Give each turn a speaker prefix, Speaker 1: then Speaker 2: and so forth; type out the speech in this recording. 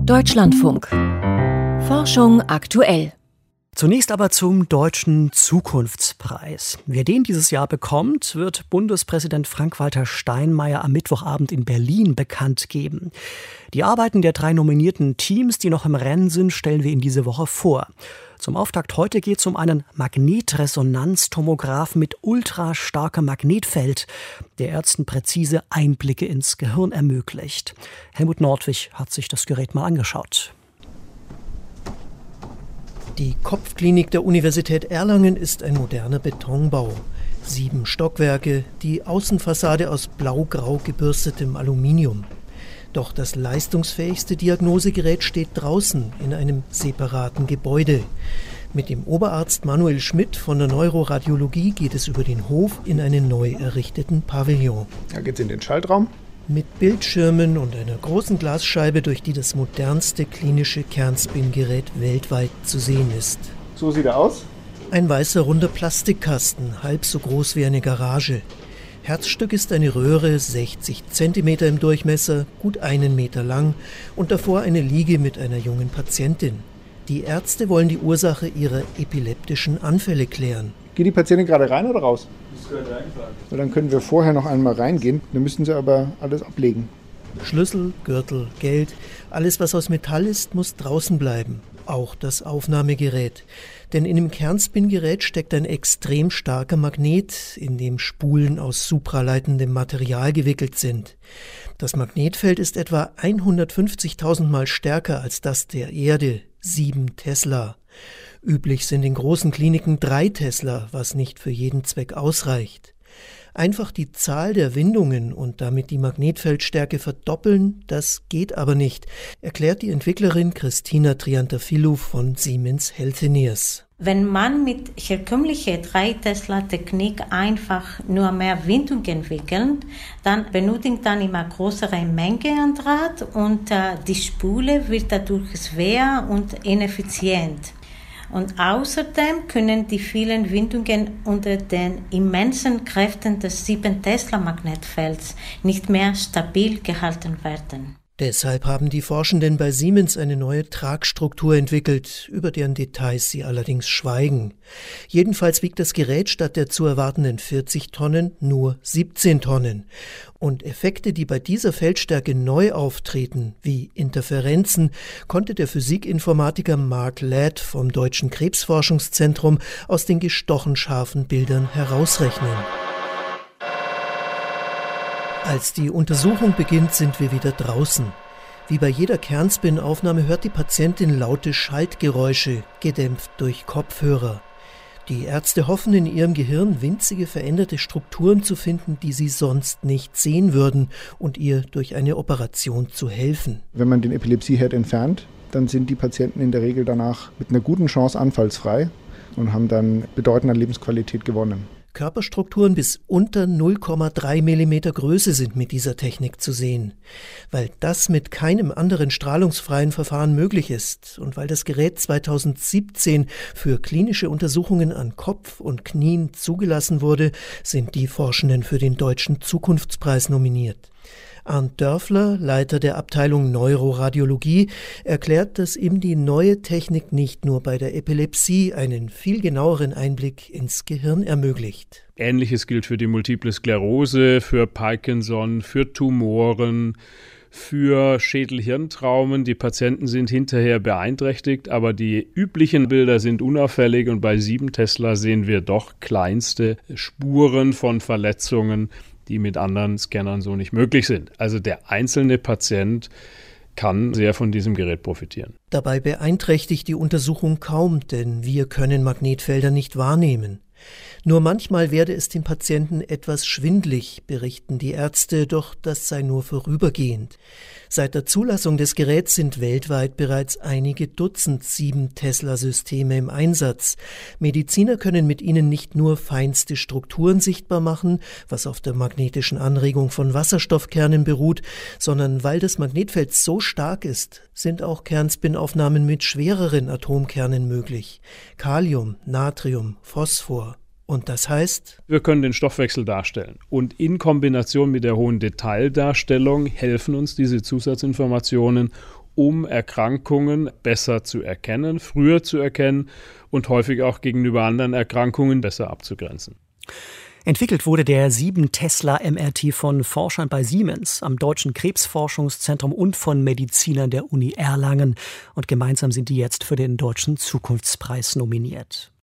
Speaker 1: Deutschlandfunk. Forschung aktuell.
Speaker 2: Zunächst aber zum Deutschen Zukunftspreis. Wer den dieses Jahr bekommt, wird Bundespräsident Frank-Walter Steinmeier am Mittwochabend in Berlin bekannt geben. Die Arbeiten der 3 nominierten Teams, die noch im Rennen sind, stellen wir Ihnen diese Woche vor. Zum Auftakt heute geht es um einen Magnetresonanztomographen mit ultrastarkem Magnetfeld, der Ärzten präzise Einblicke ins Gehirn ermöglicht. Helmut Nordwig hat sich das Gerät mal angeschaut.
Speaker 3: Die Kopfklinik der Universität Erlangen ist ein moderner Betonbau. 7 Stockwerke, die Außenfassade aus blau-grau gebürstetem Aluminium. Doch das leistungsfähigste Diagnosegerät steht draußen in einem separaten Gebäude. Mit dem Oberarzt Manuel Schmidt von der Neuroradiologie geht es über den Hof in einen neu errichteten Pavillon.
Speaker 4: Da geht's in den Schaltraum.
Speaker 3: Mit Bildschirmen und einer großen Glasscheibe, durch die das modernste klinische Kernspingerät weltweit zu sehen ist.
Speaker 4: So sieht er aus.
Speaker 3: Ein weißer runder Plastikkasten, halb so groß wie eine Garage. Herzstück ist eine Röhre, 60 cm im Durchmesser, gut 1 Meter lang und davor eine Liege mit einer jungen Patientin. Die Ärzte wollen die Ursache ihrer epileptischen Anfälle klären.
Speaker 4: Geht die Patientin gerade rein oder raus?
Speaker 5: Das gehört rein.
Speaker 4: Dann können wir vorher noch einmal reingehen. Dann müssen Sie aber alles ablegen.
Speaker 3: Schlüssel, Gürtel, Geld, alles was aus Metall ist, muss draußen bleiben. Auch das Aufnahmegerät. Denn in dem Kernspingerät steckt ein extrem starker Magnet, in dem Spulen aus supraleitendem Material gewickelt sind. Das Magnetfeld ist etwa 150.000 Mal stärker als das der Erde, 7 Tesla. Üblich sind in großen Kliniken 3 Tesla, was nicht für jeden Zweck ausreicht. Einfach die Zahl der Windungen und damit die Magnetfeldstärke verdoppeln, das geht aber nicht, erklärt die Entwicklerin Christina Triantafillou von Siemens Healthineers.
Speaker 6: Wenn man mit herkömmlicher 3-Tesla-Technik einfach nur mehr Windung entwickelt, dann benötigt man immer größere Menge an Draht und die Spule wird dadurch schwer und ineffizient. Und außerdem können die vielen Windungen unter den immensen Kräften des 7-Tesla-Magnetfelds nicht mehr stabil gehalten werden.
Speaker 3: Deshalb haben die Forschenden bei Siemens eine neue Tragstruktur entwickelt, über deren Details sie allerdings schweigen. Jedenfalls wiegt das Gerät statt der zu erwartenden 40 Tonnen nur 17 Tonnen. Und Effekte, die bei dieser Feldstärke neu auftreten, wie Interferenzen, konnte der Physikinformatiker Mark Ladd vom Deutschen Krebsforschungszentrum aus den gestochen scharfen Bildern herausrechnen. Als die Untersuchung beginnt, sind wir wieder draußen. Wie bei jeder Kernspin-Aufnahme hört die Patientin laute Schaltgeräusche, gedämpft durch Kopfhörer. Die Ärzte hoffen, in ihrem Gehirn winzige veränderte Strukturen zu finden, die sie sonst nicht sehen würden und ihr durch eine Operation zu helfen.
Speaker 4: Wenn man den Epilepsieherd entfernt, dann sind die Patienten in der Regel danach mit einer guten Chance anfallsfrei und haben dann bedeutend an Lebensqualität gewonnen.
Speaker 3: Körperstrukturen bis unter 0,3 mm Größe sind mit dieser Technik zu sehen. Weil das mit keinem anderen strahlungsfreien Verfahren möglich ist und weil das Gerät 2017 für klinische Untersuchungen an Kopf und Knien zugelassen wurde, sind die Forschenden für den Deutschen Zukunftspreis nominiert. Arndt Dörfler, Leiter der Abteilung Neuroradiologie, erklärt, dass ihm die neue Technik nicht nur bei der Epilepsie einen viel genaueren Einblick ins Gehirn ermöglicht.
Speaker 5: Ähnliches gilt für die Multiple Sklerose, für Parkinson, für Tumoren, für Schädel-Hirntraumen. Die Patienten sind hinterher beeinträchtigt, aber die üblichen Bilder sind unauffällig und bei 7 Tesla sehen wir doch kleinste Spuren von Verletzungen, die mit anderen Scannern so nicht möglich sind. Also der einzelne Patient kann sehr von diesem Gerät profitieren.
Speaker 3: Dabei beeinträchtigt die Untersuchung kaum, denn wir können Magnetfelder nicht wahrnehmen. Nur manchmal werde es den Patienten etwas schwindlig, berichten die Ärzte, doch das sei nur vorübergehend. Seit der Zulassung des Geräts sind weltweit bereits einige Dutzend 7-Tesla-Systeme im Einsatz. Mediziner können mit ihnen nicht nur feinste Strukturen sichtbar machen, was auf der magnetischen Anregung von Wasserstoffkernen beruht, sondern weil das Magnetfeld so stark ist, sind auch Kernspinaufnahmen mit schwereren Atomkernen möglich. Kalium, Natrium, Phosphor. Und das heißt?
Speaker 5: Wir können den Stoffwechsel darstellen. Und in Kombination mit der hohen Detaildarstellung helfen uns diese Zusatzinformationen, um Erkrankungen besser zu erkennen, früher zu erkennen und häufig auch gegenüber anderen Erkrankungen besser abzugrenzen.
Speaker 2: Entwickelt wurde der 7-Tesla-MRT von Forschern bei Siemens, am Deutschen Krebsforschungszentrum und von Medizinern der Uni Erlangen. Und gemeinsam sind die jetzt für den Deutschen Zukunftspreis nominiert.